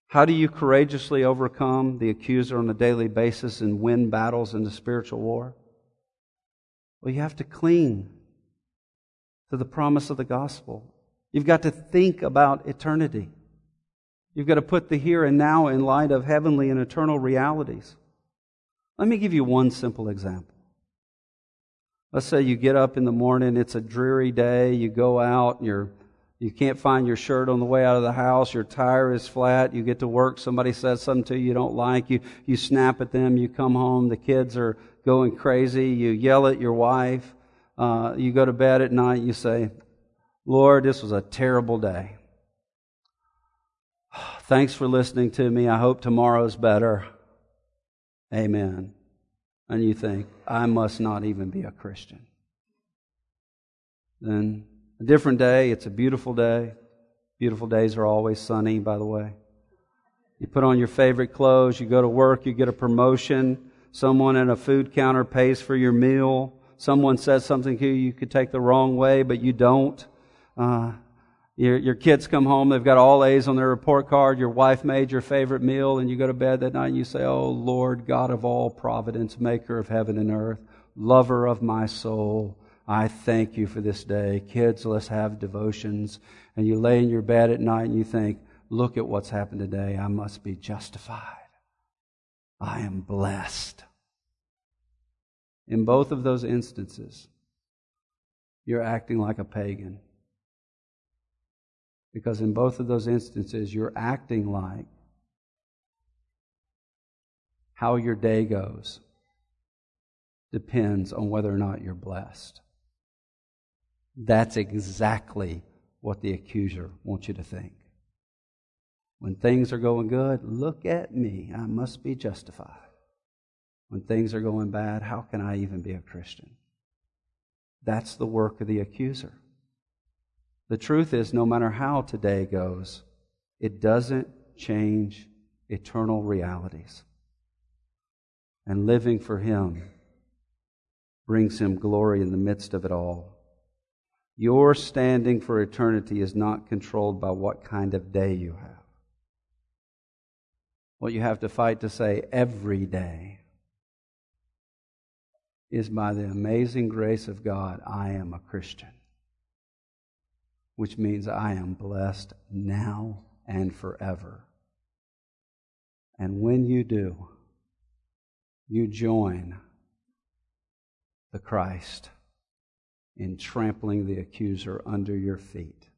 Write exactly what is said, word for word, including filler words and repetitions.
How do you courageously overcome the accuser on a daily basis and win battles in the spiritual war? Well, you have to cling to the promise of the gospel. You've got to think about eternity. You've got to put the here and now in light of heavenly and eternal realities. Let me give you one simple example. Let's say you get up in the morning, it's a dreary day, you go out, and you're, you can't find your shirt on the way out of the house, your tire is flat, you get to work, somebody says something to you you don't like, you, you snap at them, you come home, the kids are going crazy, you yell at your wife, uh, you go to bed at night, you say, Lord, this was a terrible day. Thanks for listening to me, I hope tomorrow's better. Amen. And you think, I must not even be a Christian. Then a different day, it's a beautiful day. Beautiful days are always sunny, by the way. You put on your favorite clothes, you go to work, you get a promotion. Someone at a food counter pays for your meal. Someone says something to you you could take the wrong way, but you don't. Uh, your, your kids come home, they've got all A's on their report card. Your wife made your favorite meal, and you go to bed that night and you say, oh Lord, God of all providence, maker of heaven and earth, lover of my soul, I thank you for this day. Kids, let's have devotions. And you lay in your bed at night and you think, look at what's happened today. I must be justified. I am blessed. In both of those instances, you're acting like a pagan. Because in both of those instances, you're acting like how your day goes depends on whether or not you're blessed. That's exactly what the accuser wants you to think. When things are going good, look at me, I must be justified. When things are going bad, how can I even be a Christian? That's the work of the accuser. The truth is, no matter how today goes, it doesn't change eternal realities. And living for Him brings Him glory in the midst of it all. Your standing for eternity is not controlled by what kind of day you have. What you have to fight to say every day is, by the amazing grace of God, I am a Christian. Which means I am blessed now and forever. And when you do, you join the Christ in trampling the accuser under your feet